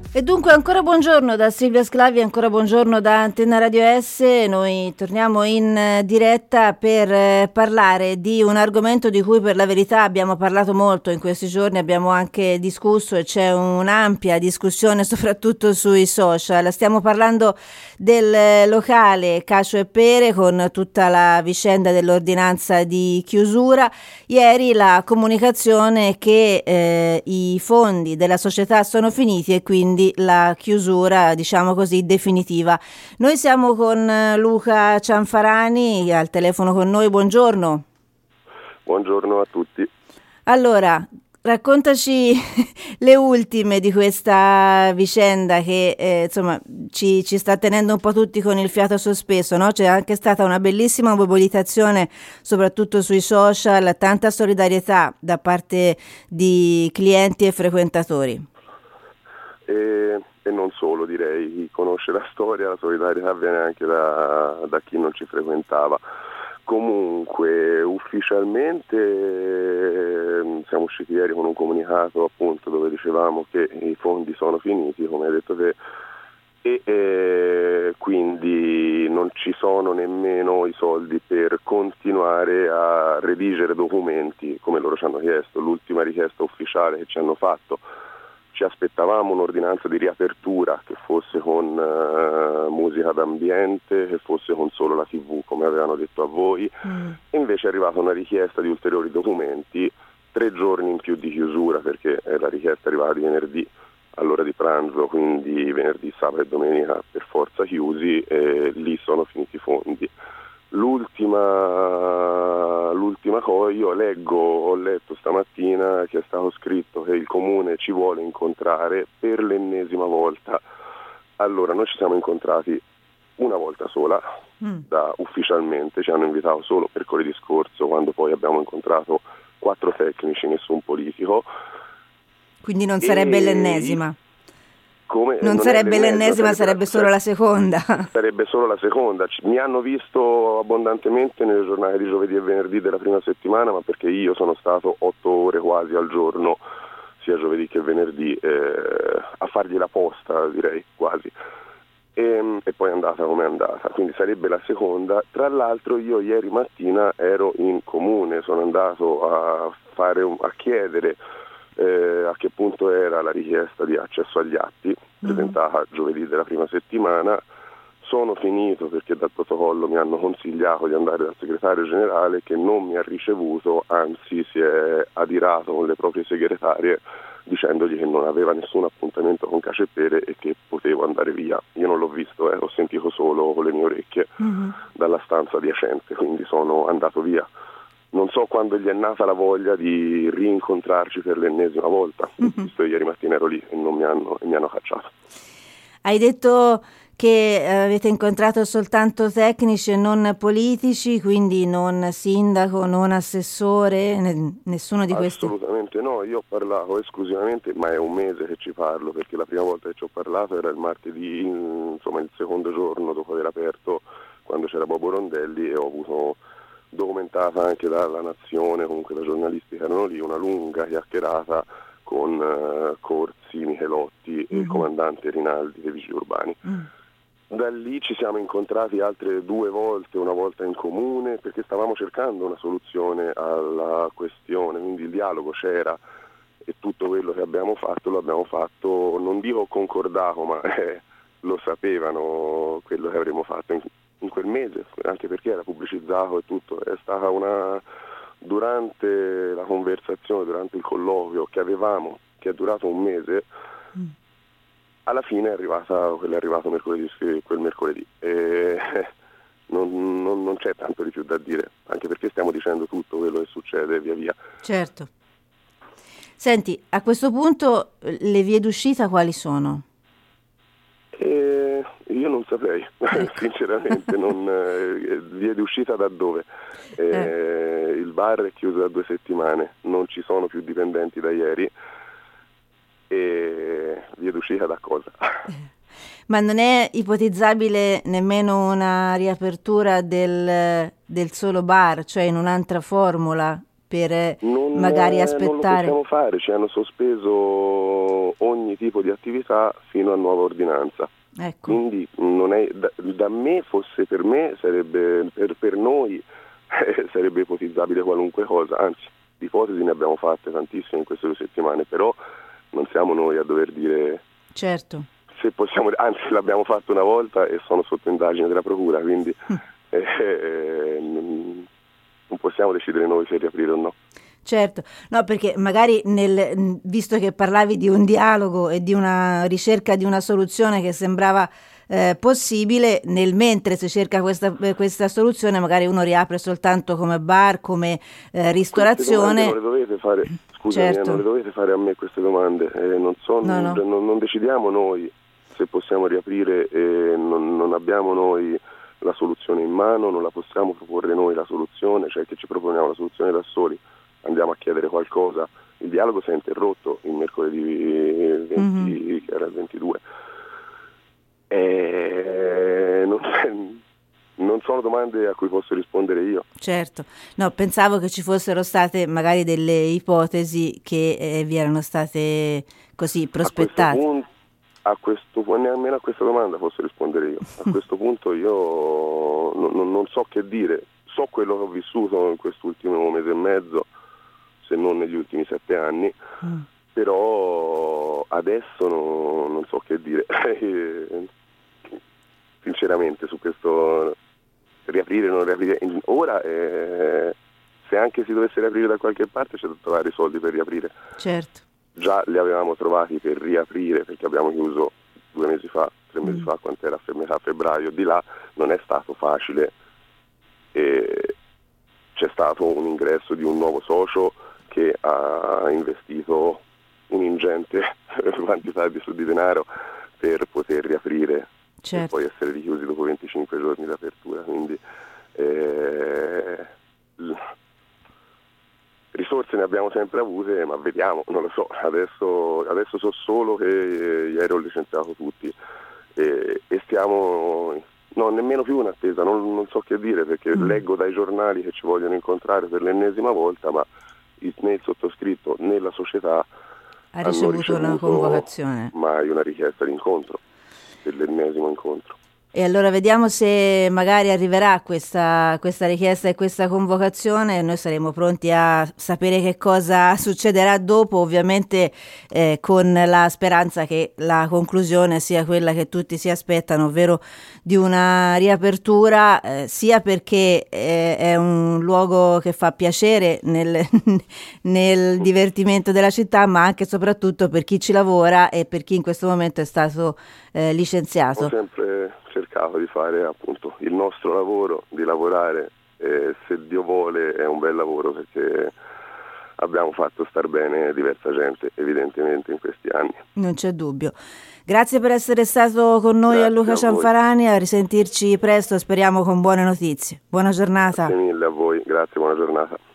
E dunque ancora buongiorno da Silvia Sclavi, ancora buongiorno da Antenna Radio S. Noi torniamo in diretta per parlare di un argomento di cui per la verità abbiamo parlato molto in questi giorni, abbiamo anche discusso e c'è un'ampia discussione soprattutto sui social. Stiamo parlando del locale Cacio e Pere con tutta la vicenda dell'ordinanza di chiusura. Ieri la comunicazione che i fondi della società sono finiti e quindi la chiusura, diciamo così, definitiva. Noi siamo con Luca Cianfarani al telefono con noi. Buongiorno. Buongiorno a tutti. Allora, raccontaci le ultime di questa vicenda che insomma ci sta tenendo un po' tutti con il fiato sospeso, no? C'è anche stata una bellissima mobilitazione soprattutto sui social, tanta solidarietà da parte di clienti e frequentatori. E non solo, direi, chi conosce la storia, la solidarietà viene anche da chi non ci frequentava. Comunque ufficialmente siamo usciti ieri con un comunicato appunto dove dicevamo che i fondi sono finiti, come hai detto te, e quindi non ci sono nemmeno i soldi per continuare a redigere documenti come loro ci hanno chiesto. L'ultima richiesta ufficiale che ci hanno fatto, ci aspettavamo un'ordinanza di riapertura che fosse con musica d'ambiente, che fosse con solo la TV, come avevano detto a voi. Invece è arrivata una richiesta di ulteriori documenti, 3 giorni in più di chiusura, perché la richiesta è arrivata di venerdì all'ora di pranzo, quindi venerdì, sabato e domenica per forza chiusi, e lì sono finiti i fondi. L'ultima cosa, io ho letto stamattina che è stato scritto che il comune ci vuole incontrare per l'ennesima volta. Allora, noi ci siamo incontrati una volta sola, ufficialmente ci hanno invitato solo mercoledì scorso, quando poi abbiamo incontrato 4 tecnici, nessun politico. Quindi non sarebbe l'ennesima? Come? Non sarebbe l'ennesima, sarebbe solo la seconda. Sarebbe solo la seconda. Mi hanno visto abbondantemente nelle giornate di giovedì e venerdì della prima settimana, ma perché io sono stato 8 ore quasi al giorno, sia giovedì che venerdì, a fargli la posta, direi, quasi. E poi è andata come è andata, quindi sarebbe la seconda. Tra l'altro io ieri mattina ero in comune, sono andato a chiedere a che punto era la richiesta di accesso agli atti presentata giovedì della prima settimana. Sono finito perché dal protocollo mi hanno consigliato di andare dal segretario generale, che non mi ha ricevuto, anzi si è adirato con le proprie segretarie dicendogli che non aveva nessun appuntamento con Cacio e Pere e che potevo andare via. Io non l'ho visto, ho sentito solo con le mie orecchie dalla stanza adiacente, quindi sono andato via. Non so quando gli è nata la voglia di rincontrarci per l'ennesima volta. Visto ieri mattina ero lì e mi hanno cacciato. Hai detto che avete incontrato soltanto tecnici e non politici, quindi non sindaco, non assessore, nessuno di questi? Assolutamente no, io ho parlato esclusivamente, ma è un mese che ci parlo, perché la prima volta che ci ho parlato era il martedì, insomma il secondo giorno dopo aver aperto, quando c'era Bobo Rondelli, e ho avuto documentata anche dalla Nazione, comunque da giornalisti che erano lì, una lunga chiacchierata con Corsi, Michelotti e il comandante Rinaldi dei Vigili Urbani. Da lì ci siamo incontrati altre 2 volte, una volta in comune, perché stavamo cercando una soluzione alla questione, quindi il dialogo c'era e tutto quello che abbiamo fatto lo abbiamo fatto, non dico concordato, ma lo sapevano quello che avremmo fatto in quel mese, anche perché era pubblicizzato e tutto. È stata durante la conversazione, durante il colloquio che avevamo, che è durato un mese, alla fine è arrivato quel mercoledì e non c'è tanto di più da dire, anche perché stiamo dicendo tutto quello che succede via via. Certo. Senti, a questo punto le vie d'uscita quali sono? Io non saprei, sinceramente, vie d'uscita da dove? Il bar è chiuso da 2 settimane, non ci sono più dipendenti da ieri, e vie d'uscita da cosa? Ma non è ipotizzabile nemmeno una riapertura del solo bar, cioè in un'altra formula, per magari aspettare? Non lo possiamo fare, ci hanno sospeso ogni tipo di attività fino a nuova ordinanza. Ecco. Quindi non è, da me fosse per me, sarebbe per noi sarebbe ipotizzabile qualunque cosa, anzi di ipotesi ne abbiamo fatte tantissime in queste 2 settimane, però non siamo noi a dover dire certo se possiamo, anzi l'abbiamo fatto una volta e sono sotto indagine della procura, quindi non possiamo decidere noi se riaprire o no. Certo, no, perché magari visto che parlavi di un dialogo e di una ricerca di una soluzione che sembrava possibile, nel mentre si cerca questa soluzione magari uno riapre soltanto come bar, come ristorazione. Non le dovete fare, scusami, certo. Non le dovete fare a me queste domande, non decidiamo noi se possiamo riaprire e non abbiamo noi la soluzione in mano, non la possiamo proporre noi la soluzione, cioè che ci proponiamo la soluzione da soli, andiamo a chiedere qualcosa. Il dialogo si è interrotto il mercoledì 20, che era il 22. Non sono domande a cui posso rispondere io. Certo, no, pensavo che ci fossero state magari delle ipotesi che vi erano state così prospettate. Nemmeno a questa domanda posso rispondere io. A questo punto io non so che dire. So quello che ho vissuto in quest'ultimo mese e mezzo, se non negli ultimi 7 anni, però adesso non so che dire. Sinceramente su questo riaprire o non riaprire. Ora se anche si dovesse riaprire da qualche parte c'è da trovare i soldi per riaprire. Certo. Già li avevamo trovati per riaprire perché abbiamo chiuso 2 mesi fa, 3 mesi fa, quant'era, a metà febbraio. Di là non è stato facile e c'è stato un ingresso di un nuovo socio che ha investito un'ingente quantità di denaro per poter riaprire. Certo. E poi essere richiusi dopo 25 giorni d'apertura, quindi risorse ne abbiamo sempre avute, ma vediamo, non lo so, adesso so solo che ieri ho licenziato tutti e stiamo nemmeno più in attesa, non so che dire, perché leggo dai giornali che ci vogliono incontrare per l'ennesima volta, ma né il sottoscritto né la società ha ricevuto una convocazione, mai una richiesta di incontro per l'ennesimo incontro. E allora vediamo se magari arriverà questa richiesta e questa convocazione. Noi saremo pronti a sapere che cosa succederà dopo, ovviamente con la speranza che la conclusione sia quella che tutti si aspettano, ovvero di una riapertura, sia perché è un luogo che fa piacere nel divertimento della città, ma anche e soprattutto per chi ci lavora e per chi in questo momento è stato licenziato. Ho sempre cercato di fare appunto il nostro lavoro, di lavorare, se Dio vuole è un bel lavoro, perché abbiamo fatto star bene diversa gente evidentemente in questi anni. Non c'è dubbio. Grazie per essere stato con noi. Grazie a Luca Cianfarani, a risentirci presto, speriamo con buone notizie. Buona giornata. Grazie mille a voi, grazie, buona giornata.